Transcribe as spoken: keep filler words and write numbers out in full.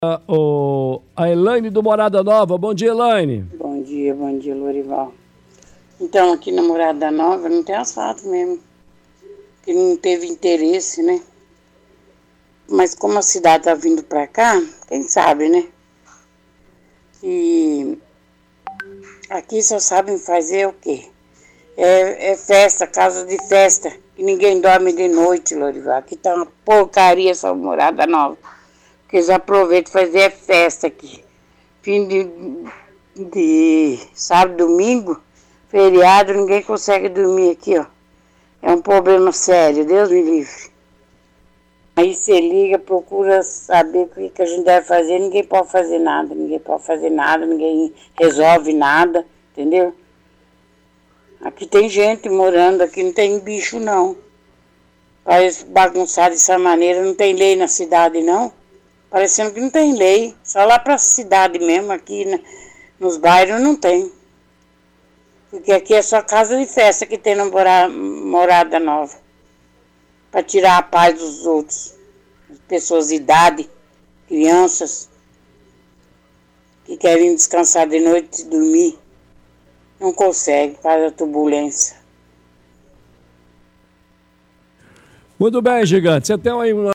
A, o, a Elaine do Morada Nova. Bom dia, Elaine. Bom dia, bom dia, Lorival. Então, aqui na Morada Nova não tem asfalto mesmo, que não teve interesse, né? Mas como a cidade tá vindo pra cá, quem sabe, né? E aqui só sabem fazer o quê? É, é festa, casa de festa, que ninguém dorme de noite, Lorival. Aqui tá uma porcaria essa Morada Nova. Porque eles aproveitam fazer festa aqui. Fim de, de sábado, domingo, feriado, ninguém consegue dormir aqui, ó. É um problema sério, Deus me livre. Aí você liga, procura saber o que, que a gente deve fazer, ninguém pode fazer nada, ninguém pode fazer nada, ninguém resolve nada, entendeu? Aqui tem gente morando, aqui não tem bicho não. Parece bagunçar dessa maneira, não tem lei na cidade não. Parecendo que não tem lei, só lá pra cidade mesmo, aqui né, nos bairros não tem. Porque aqui é só casa de festa que tem na mora, Morada Nova. Para tirar a paz dos outros. Pessoas de idade, crianças, que querem descansar de noite e dormir. Não consegue, por causa da turbulência. Muito bem, gigante. Você tem aí uma